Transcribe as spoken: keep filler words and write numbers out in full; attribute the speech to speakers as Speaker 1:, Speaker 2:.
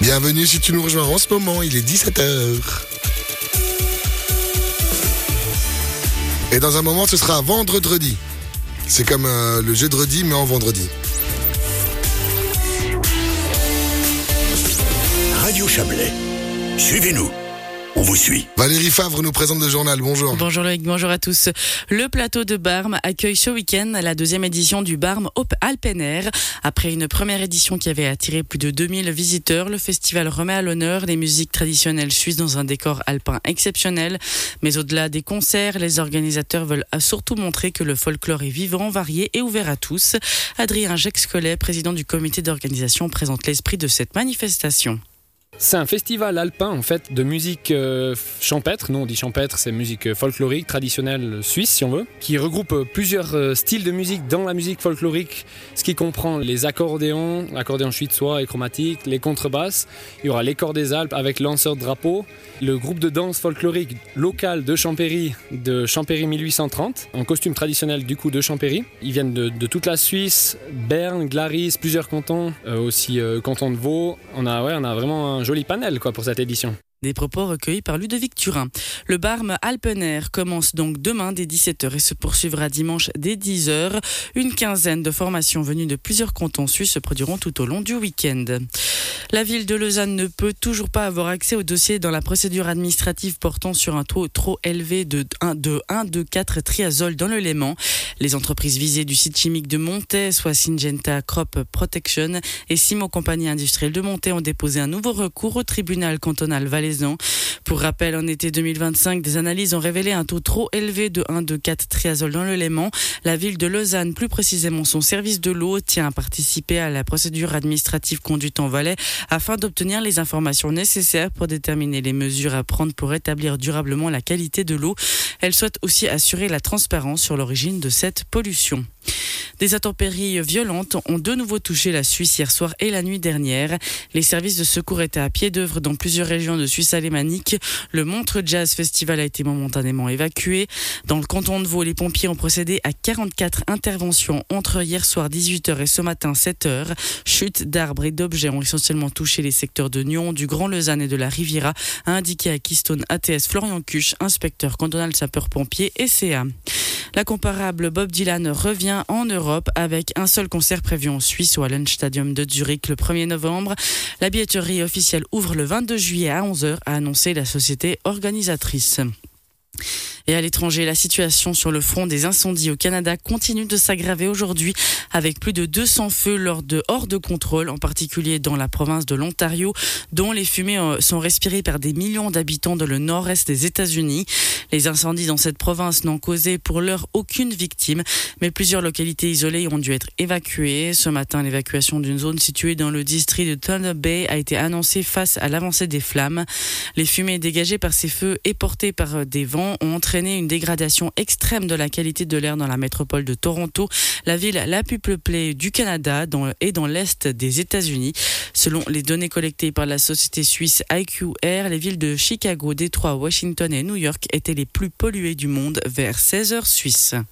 Speaker 1: Bienvenue si tu nous rejoins en ce moment, il est dix-sept heures. Et dans un moment, ce sera vendredi. C'est comme euh, le jeudi, mais en vendredi.
Speaker 2: Radio Chablais, suivez-nous. On vous suit.
Speaker 1: Valérie Favre nous présente le journal. Bonjour.
Speaker 3: Bonjour Loïc, bonjour à tous. Le plateau de Barme accueille ce week-end la deuxième édition du Barme Alpen Air. Après une première édition qui avait attiré plus de deux mille visiteurs, le festival remet à l'honneur les musiques traditionnelles suisses dans un décor alpin exceptionnel. Mais au-delà des concerts, les organisateurs veulent surtout montrer que le folklore est vivant, varié et ouvert à tous. Adrien Gex-Collet, président du comité d'organisation, présente l'esprit de cette manifestation.
Speaker 4: C'est un festival alpin en fait de musique euh, champêtre, nous on dit champêtre, c'est musique folklorique, traditionnelle suisse si on veut, qui regroupe plusieurs euh, styles de musique dans la musique folklorique, ce qui comprend les accordéons, l'accordéon suissois et chromatique, les contrebasses, il y aura les corps des Alpes avec lanceur de drapeau, le groupe de danse folklorique local de Champéry, de Champéry mille huit cent trente, en costume traditionnel du coup de Champéry. Ils viennent de, de toute la Suisse, Berne, Glaris, plusieurs cantons, euh, aussi euh, canton de Vaud. On a, ouais, on a vraiment un joli panel quoi, pour cette édition.
Speaker 3: Des propos recueillis par Ludovic Turin. Le Barme Alpen Air commence donc demain dès dix-sept heures et se poursuivra dimanche dès dix heures. Une quinzaine de formations venues de plusieurs cantons suisses se produiront tout au long du week-end. La ville de Lausanne ne peut toujours pas avoir accès au dossier dans la procédure administrative portant sur un taux trop élevé de un virgule deux quatre triazole dans le Léman. Les entreprises visées du site chimique de Montet, soit Syngenta Crop Protection et Simo Compagnie Industrielle de Montet, ont déposé un nouveau recours au tribunal cantonal valaisan. Pour rappel, en été deux mille vingt-cinq, des analyses ont révélé un taux trop élevé de un virgule deux quatre triazole dans le Léman. La ville de Lausanne, plus précisément son service de l'eau, tient à participer à la procédure administrative conduite en Valais afin d'obtenir les informations nécessaires pour déterminer les mesures à prendre pour rétablir durablement la qualité de l'eau. Elle souhaite aussi assurer la transparence sur l'origine de cette pollution. Des intempéries violentes ont de nouveau touché la Suisse hier soir et la nuit dernière. Les services de secours étaient à pied d'œuvre dans plusieurs régions de Suisse alémanique. Le Montreux Jazz Festival a été momentanément évacué. Dans le canton de Vaud, les pompiers ont procédé à quarante-quatre interventions entre hier soir dix-huit heures et ce matin sept heures. Chutes d'arbres et d'objets ont essentiellement touché les secteurs de Nyon, du Grand Lausanne et de la Riviera, a indiqué à Keystone A T S Florian Cuche, inspecteur cantonal sapeur-pompier et C A. La comparable Bob Dylan revient en Europe avec un seul concert prévu en Suisse au Hallenstadion de Zurich le premier novembre. La billetterie officielle ouvre le vingt-deux juillet à onze heures, a annoncé la société organisatrice. Et à l'étranger, la situation sur le front des incendies au Canada continue de s'aggraver aujourd'hui avec plus de deux cents feux lors de hors de contrôle, en particulier dans la province de l'Ontario, dont les fumées sont respirées par des millions d'habitants dans le nord-est des États-Unis. Les incendies dans cette province n'ont causé pour l'heure aucune victime, mais plusieurs localités isolées ont dû être évacuées. Ce matin, l'évacuation d'une zone située dans le district de Thunder Bay a été annoncée face à l'avancée des flammes. Les fumées dégagées par ces feux et portées par des vents ont entraîné une dégradation extrême de la qualité de l'air dans la métropole de Toronto, la ville la plus peuplée du Canada dans, et dans l'est des États-Unis. Selon les données collectées par la société suisse I Q Air, les villes de Chicago, Détroit, Washington et New York étaient les plus polluées du monde vers seize heures suisses.